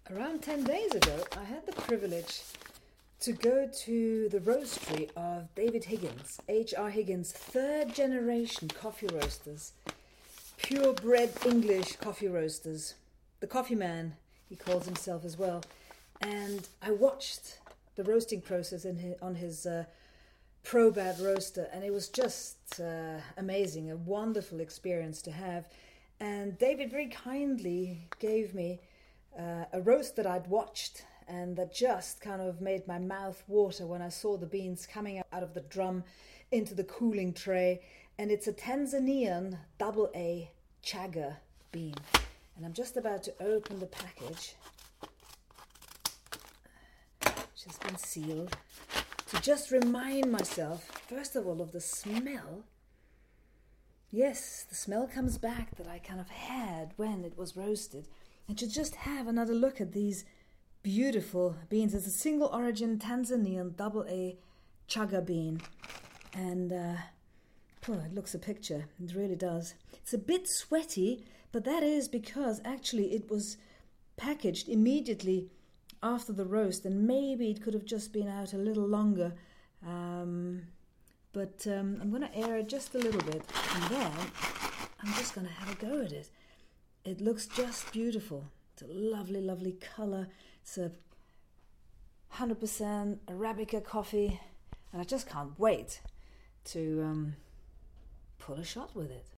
Around 10 days ago, I had the privilege to go to the roastery of David Higgins, H.R. Higgins, third generation coffee roasters, purebred English coffee roasters. The coffee man, he calls himself as well. And I watched the roasting process on his ProBad roaster, and it was just amazing, a wonderful experience to have. And David very kindly gave me a roast that I'd watched and that just kind of made my mouth water when I saw the beans coming out of the drum into the cooling tray. And it's a Tanzanian double A chaga bean. And I'm just about to open the package, which has been sealed, to just remind myself, first of all, of the smell. Yes, the smell comes back that I kind of had when it was roasted. And to just have another look at these beautiful beans. It's a single origin Tanzanian double A chaga bean. And it looks a picture. It really does. It's a bit sweaty, but that is because actually it was packaged immediately after the roast, and maybe it could have just been out a little longer. But I'm going to air it just a little bit, and then I'm just going to have a go at it. It looks just beautiful. It's a lovely, lovely colour. It's a 100% Arabica coffee, and I just can't wait to pull a shot with it.